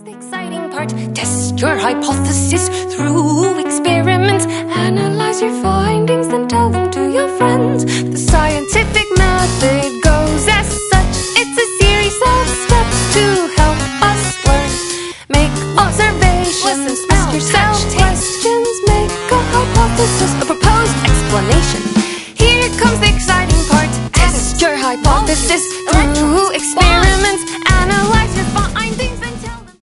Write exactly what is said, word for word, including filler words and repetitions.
the exciting part. Test your hypothesis through experiments. Analyze your findings, then tell them to your friends. The scientific method goes as such. It's a series of steps to help us learn. Make observations, ask yourself questions, make a hypothesis, a proposed explanation. Here comes the exciting part. Test your hypothesis.